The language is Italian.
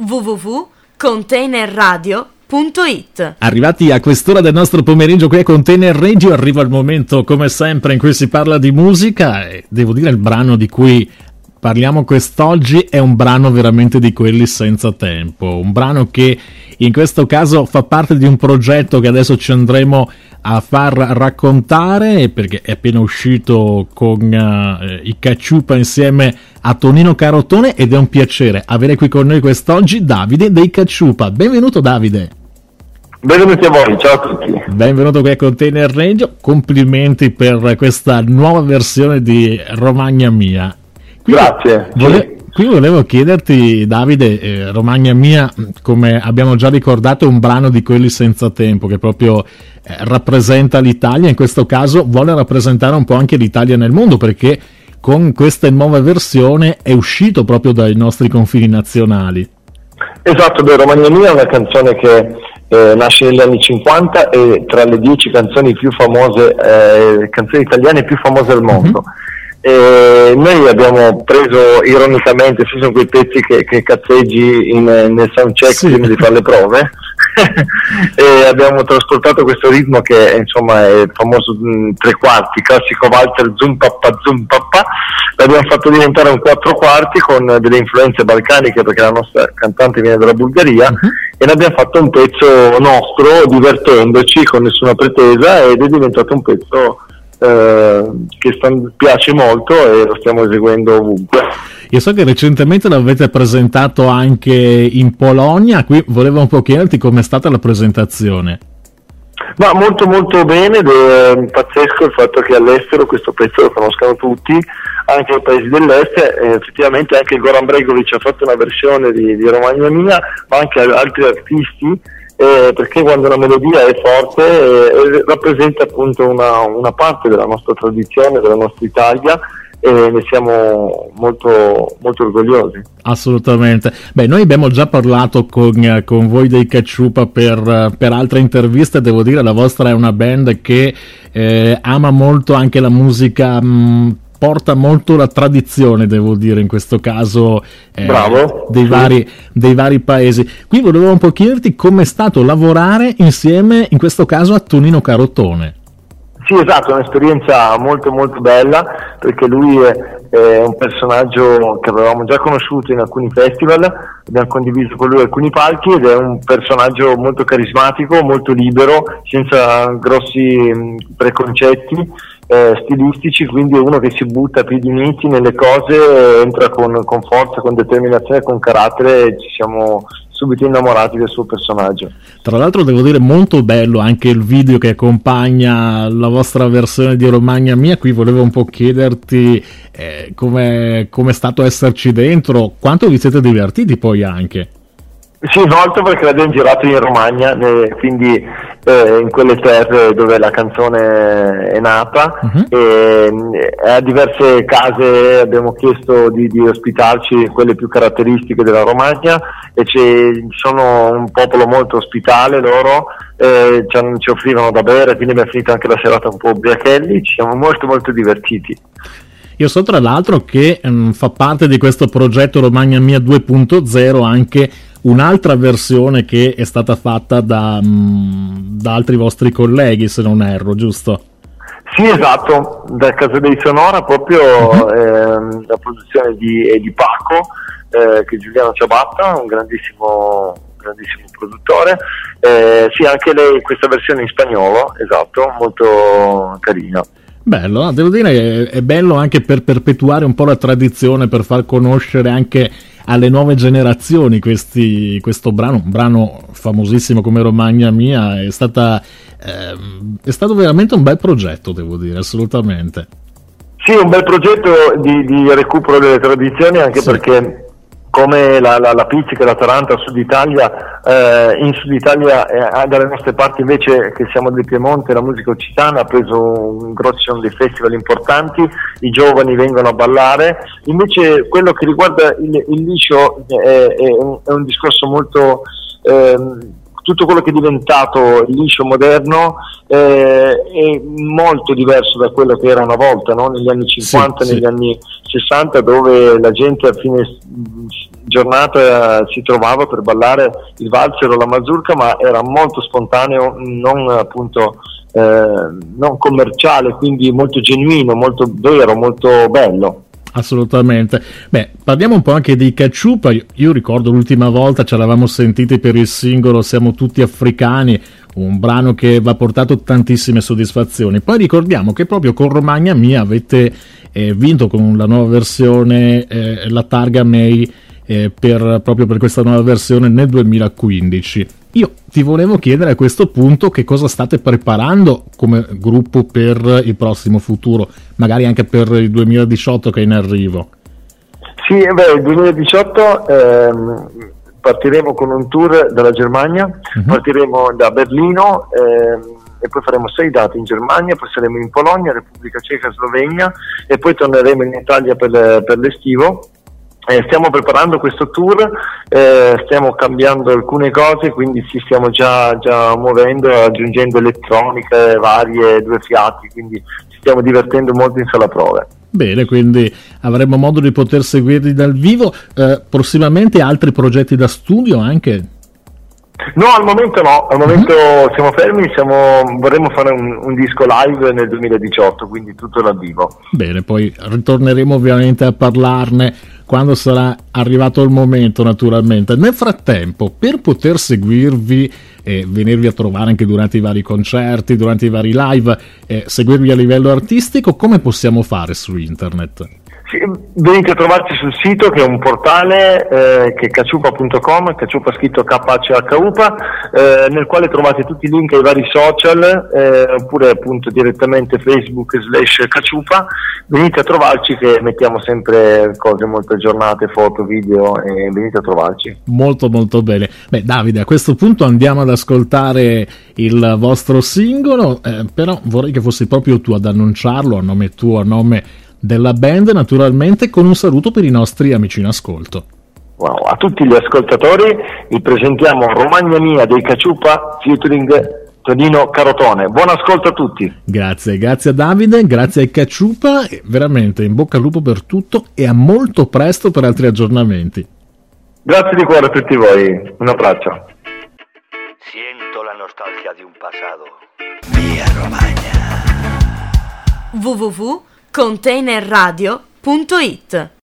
www.containerradio.it. Arrivati a quest'ora del nostro pomeriggio qui a Container Radio, arriva il momento come sempre in cui si parla di musica e devo dire il brano di cui parliamo quest'oggi è un brano veramente di quelli senza tempo, un brano che in questo caso fa parte di un progetto che adesso ci andremo a far raccontare perché è appena uscito con i Cacciupa insieme a Tonino Carotone ed è un piacere avere qui con noi quest'oggi Davide dei Cacciupa. Benvenuto Davide. Benvenuti a voi, ciao a tutti. Benvenuto qui a Container Radio, complimenti per questa nuova versione di Romagna Mia. Grazie. Qui volevo chiederti, Davide, Romagna Mia, come abbiamo già ricordato, è un brano di quelli senza tempo che proprio rappresenta l'Italia. In questo caso vuole rappresentare un po' anche l'Italia nel mondo, perché con questa nuova versione è uscito proprio dai nostri confini nazionali. Esatto, Romagna Mia è una canzone che nasce negli anni 50 e tra le 10 canzoni più famose, canzoni italiane più famose al mondo. Noi abbiamo preso ironicamente, ci sono quei pezzi che cazzeggi nel soundcheck prima di fare le prove e abbiamo trasportato questo ritmo che insomma è il famoso tre quarti, classico valzer zoom pappa, l'abbiamo fatto diventare un quattro quarti con delle influenze balcaniche perché la nostra cantante viene dalla Bulgaria e ne abbiamo fatto un pezzo nostro divertendoci con nessuna pretesa ed è diventato un pezzo che piace molto e lo stiamo eseguendo ovunque. Io so che recentemente l'avete presentato anche in Polonia, qui volevo un po' chiederti com'è stata la presentazione. Ma molto molto bene ed è pazzesco il fatto che all'estero questo pezzo lo conoscano tutti, anche nei paesi dell'est, effettivamente anche il Goran Bregovic ha fatto una versione di Romagna Mia, ma anche altri artisti, perché quando una melodia è forte rappresenta appunto una parte della nostra tradizione, della nostra Italia e ne siamo molto, molto orgogliosi. Assolutamente. Beh, noi abbiamo già parlato con voi dei Cacciupa per altre interviste, devo dire la vostra è una band che ama molto anche la musica, porta molto la tradizione, devo dire, in questo caso dei vari paesi. Qui volevo un po' chiederti come è stato lavorare insieme, in questo caso, a Tonino Carotone. Sì, esatto, è un'esperienza molto molto bella perché lui è un personaggio che avevamo già conosciuto in alcuni festival, abbiamo condiviso con lui alcuni palchi ed è un personaggio molto carismatico, molto libero, senza grossi preconcetti stilistici, quindi è uno che si butta a piedi uniti nelle cose, entra con forza, con determinazione, con carattere e ci siamo subito innamorati del suo personaggio. Tra l'altro devo dire molto bello anche il video che accompagna la vostra versione di Romagna Mia. Qui volevo un po' chiederti come è stato esserci dentro, quanto vi siete divertiti poi anche. Sì, molto, perché l'abbiamo girato in Romagna, quindi in quelle terre dove la canzone è nata, e a diverse case abbiamo chiesto di ospitarci, quelle più caratteristiche della Romagna, e sono un popolo molto ospitale loro, ci offrivano da bere, quindi abbiamo finito anche la serata un po' ubriachelli, ci siamo molto molto divertiti. Io so tra l'altro che fa parte di questo progetto Romagna Mia 2.0 anche un'altra versione che è stata fatta da altri vostri colleghi, se non erro, giusto? Sì, esatto, da Casa dei Sonora proprio la produzione di Paco, che è Giuliano Ciabatta, un grandissimo produttore, sì, anche lei questa versione in spagnolo, esatto, molto carina. Bello, devo dire è bello anche per perpetuare un po' la tradizione, per far conoscere anche alle nuove generazioni questo brano, un brano famosissimo come Romagna Mia. È stato veramente un bel progetto, devo dire, assolutamente. Sì, un bel progetto di recupero delle tradizioni, anche perché come la pizzica e la taranta al Sud Italia, in Sud Italia dalle nostre parti invece, che siamo del Piemonte, la musica occitana ha preso un grosso dei festival importanti, i giovani vengono a ballare. Invece quello che riguarda il liscio è un discorso molto tutto quello che è diventato il liscio moderno è molto diverso da quello che era una volta, no? Negli anni 50, negli anni 60, dove la gente a fine giornata si trovava per ballare il valzer o la mazurka, ma era molto spontaneo, non appunto non commerciale, quindi molto genuino, molto vero, molto bello. Assolutamente. Beh, parliamo un po' anche di Caciupa. Io ricordo l'ultima volta ci eravamo sentiti per il singolo Siamo tutti africani, un brano che vi ha portato tantissime soddisfazioni. Poi ricordiamo che proprio con Romagna Mia avete vinto con la nuova versione la targa May proprio per questa nuova versione nel 2015. Io ti volevo chiedere a questo punto che cosa state preparando come gruppo per il prossimo futuro, magari anche per il 2018 che è in arrivo. Sì, il 2018 partiremo con un tour dalla Germania, partiremo da Berlino e poi faremo 6 date in Germania, poi saremo in Polonia, Repubblica Ceca, Slovenia e poi torneremo in Italia per l'estivo. Stiamo preparando questo tour, stiamo cambiando alcune cose, quindi ci stiamo già muovendo, aggiungendo elettroniche varie, 2 fiati, quindi ci stiamo divertendo molto in sala prove. Bene, quindi avremo modo di poter seguirli dal vivo. Prossimamente altri progetti da studio anche? No, al momento no, al momento siamo fermi, vorremmo fare un disco live nel 2018, quindi tutto dal vivo. Bene, poi ritorneremo ovviamente a parlarne quando sarà arrivato il momento, naturalmente. Nel frattempo, per poter seguirvi e venirvi a trovare anche durante i vari concerti, durante i vari live, seguirvi a livello artistico, come possiamo fare su internet? Sì, venite a trovarci sul sito, che è un portale che è caciupa.com, Caciupa scritto KHUPA, nel quale trovate tutti i link ai vari social, oppure appunto direttamente Facebook /Caciupa. Venite a trovarci, che mettiamo sempre cose molto aggiornate, foto, video, e venite a trovarci. Molto molto bene. Beh, Davide, a questo punto andiamo ad ascoltare il vostro singolo, però vorrei che fossi proprio tu ad annunciarlo a nome tuo, a nome della band, naturalmente, con un saluto per i nostri amici in ascolto. Wow, a tutti gli ascoltatori vi presentiamo Romagna Mia dei Caciupa featuring Tonino Carotone. Buon ascolto a tutti. Grazie a Davide, grazie ai Caciupa, e veramente in bocca al lupo per tutto e a molto presto per altri aggiornamenti. Grazie di cuore a tutti voi, un abbraccio. Siento la nostalgia di un passato. Mia Romagna. www.containerradio.it